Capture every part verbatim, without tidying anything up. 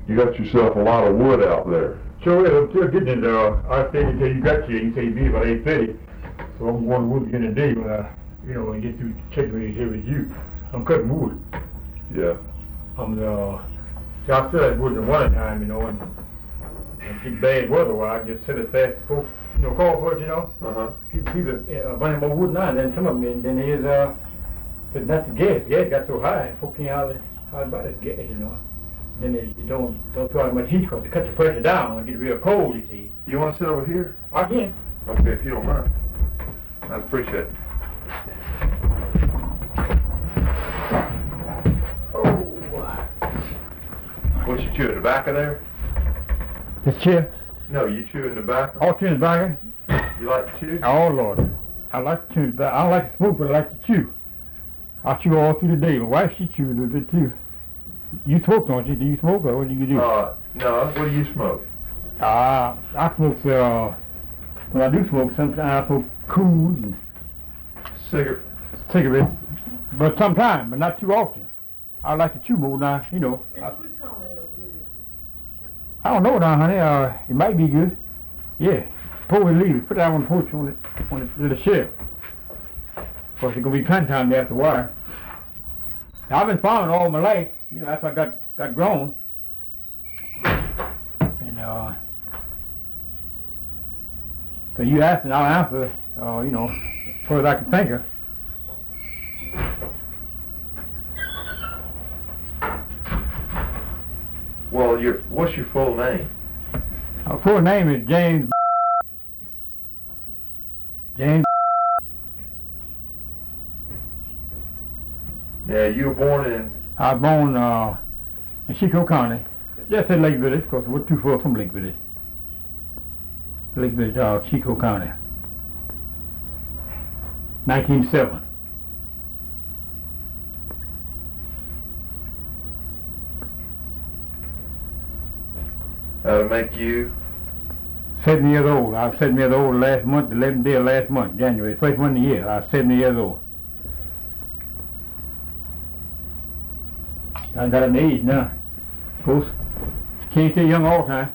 You got yourself a lot of wood out there. Sure is. I'm still getting it. Uh, I stayed until you got here. You say you be about eight thirty. So I'm going to wood again today when I, you know, when I get through checking with here with you. I'm cutting wood. Yeah. I'm uh, see, I still had wood in the winter time, you know, and, and it's bad weather where I just sit it fast, folks, you know, call for it, you know. Uh-huh. People, people uh, running more wood now than some of them. And then there's, uh, but not the gas. Gas got so high, folks can't hardly, hardly buy that gas, you know. Then it, it don't don't throw out much heat because it cuts the pressure down and get real cold, you see. You want to sit over here? I can. Okay, if you don't mind. I'd appreciate it. Oh. What you chewing, tobacco there? This chair? No, you chewing tobacco? All chewing tobacco? You like to chew? Oh, Lord. I like to chew tobacco. I don't like to smoke, but I like to chew. I chew all through the day. My wife, she chews a little bit, too. You smoke, don't you? Do you smoke, or what do you do? Uh, no. What do you smoke? Uh, I smoke, uh, when I do smoke, sometimes I smoke cools and Cigarette. cigarettes. But sometimes, but not too often. I like to chew more now, you know. I, I don't know now, honey. Uh, it might be good. Yeah. Pour it, leave it. Put that on the porch on the, on the little shelf. Of course, it's going to be planting time after a while. Now, I've been farming all my life, you know, after I got, got grown. And, uh, so you asked and I'll answer, uh, you know, as far as I can think of. Well, your what's your full name? My full name is James. James. Yeah, you were born in... I was born uh, in Chico County. Just in Lake Village, because we're too far from Lake Village. Lake Village, uh, Chico County. nineteen oh seven. That'll make you... seventy years old. I was seventy years old last month, the eleventh day of last month, January, first month of the year. I was seventy years old. I got an age now. Of course, can't stay young all the time.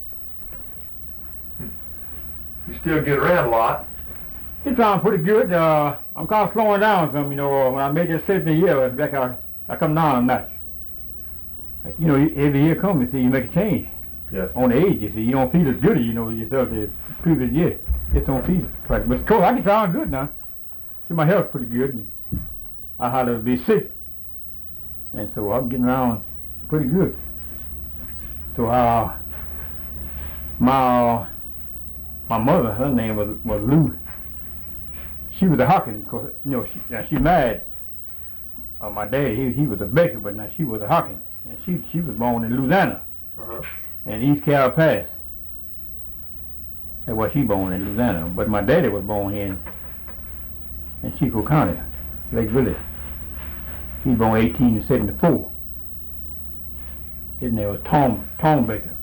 You still get around a lot. It's on pretty good. Uh, I'm kind of slowing down some, you know. Uh, when I made this seventy year, it's like I, I come down a notch. Like, you know, every year comes, you see, you make a change. Yes. On the age, you see, you don't feel as good as you know yourself the previous year. Just don't feel it. But of course, I get down good now. See, my health's pretty good, and I hardly be sick. And so I'm getting around pretty good. So uh, my uh, my mother, her name was was Lou. She was a Hawkins, because you know she now she married uh, my dad. He he was a baker, but now she was a Hawkins, and she she was born in Louisiana, Uh-huh. in East Carroll Pass. That's where she born in Louisiana. But my daddy was born here in, in Chico County, Lake Village. He was born eighteen seventy-four. His name was Tom Tom Baker.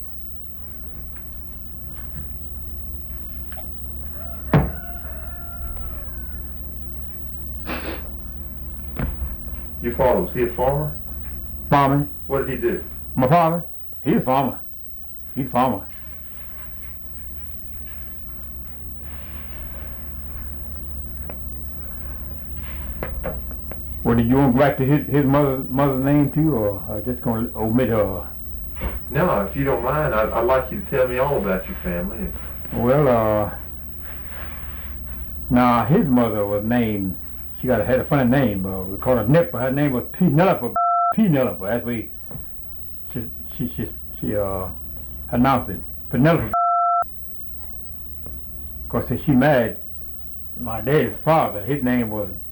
Your father, was he a farmer? Farming. What did he do? My father, he's a farmer. He's a farmer. Well, did you want to go back to his, his mother, mother's name too, or uh, just going to omit her? No, if you don't mind, I'd, I'd like you to tell me all about your family. Well, uh, now his mother was named, she got a, had a funny name, uh, we called her Nipper. Her name was Penelope, Penelope, that's what we, she, she, she, she uh, announced it, Penelope. Of course, she married my dad's father, his name was